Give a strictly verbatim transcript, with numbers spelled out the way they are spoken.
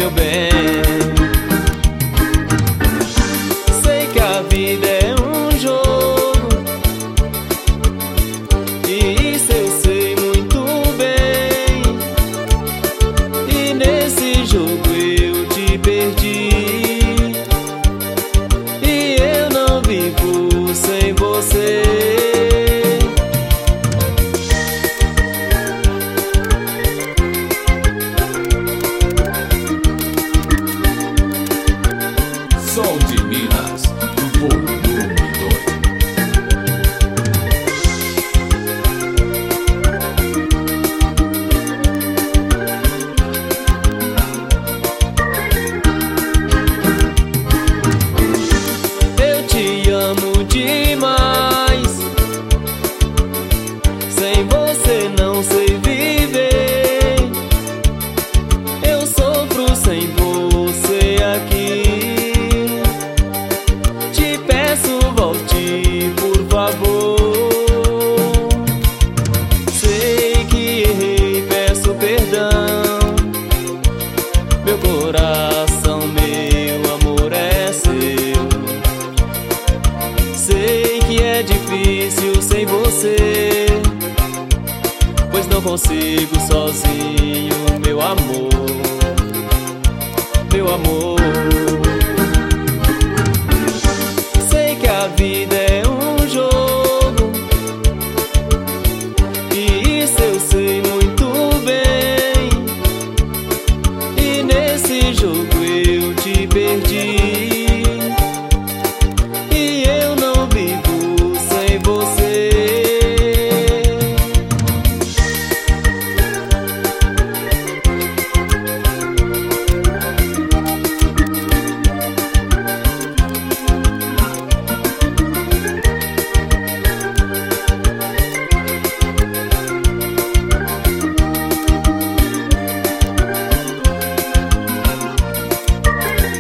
meu bem. Sei que a vida é um jogo, e isso eu sei muito bem. E nesse jogo eu te perdi, e eu não vivo sem você. Som de Minas, volume dois. Eu te amo demais, sem você não sei viver. Eu sofro sem você aqui. Te peço, volte, por favor. Sei que errei, peço perdão. Meu coração, meu amor é seu. Sei que é difícil sem você, pois não consigo sozinho, meu amor, meu amor. Sei que a vida é um jogo, e isso eu sei muito bem. E nesse jogo eu te perdi,